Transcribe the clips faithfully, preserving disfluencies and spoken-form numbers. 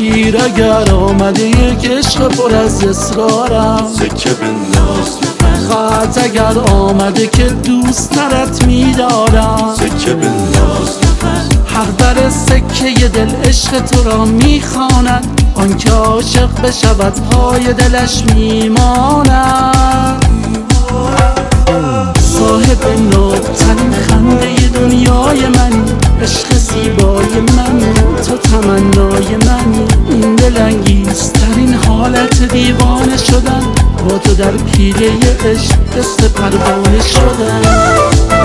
شیر اگر آمده یک عشق پر از اصرارم، سکه بنداز خط اگر آمده که دوست ترت میدارم، سکه بنداز هر در سکه دل عشق تو را میخواند، آن که عاشق بشود پای دلش میماند. صاحب نابترین خنده دنیای منی، عشق زیبای منی، تو تمنای منی. این دلانگیزترین حالت دیوانه شدن، با تو در پیله عشق قصه پروانه شدن.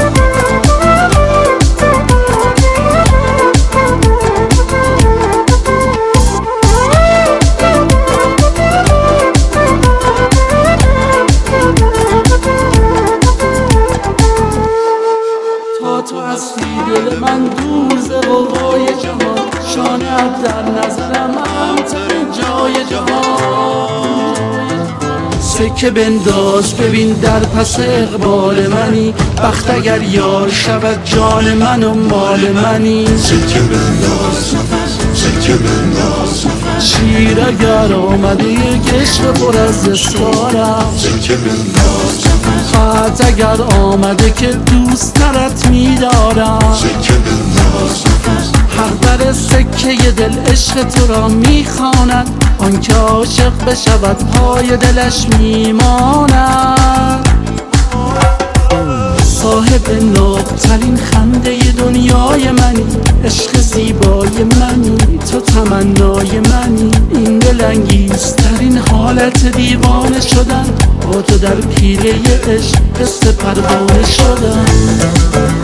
تو هستی دل من دور ز غوغای جهان، شانه‌ات در نظرم اهم‌ترین جای جهان. سکه بنداز ببین در پس اقبال منی، بخت اگر یار شود جان من و مال منی. سکه بنداز سکه بنداز شیر اگر آمده یک عشق پر از اصرارم، سکه بنداز خط اگر آمده که دوست ترت میدارم، سکه بنداز هر در سکه دل عشق تو را میخواند، آن که عاشق بشود پای دلش میماند. صاحب نابترین خنده دنیای منی، عشق زیبای منی، تو تمنای منی. این دلانگیزترین حالت دیوانه شدن، با تو در پیله عشق قصه پروانه شدن.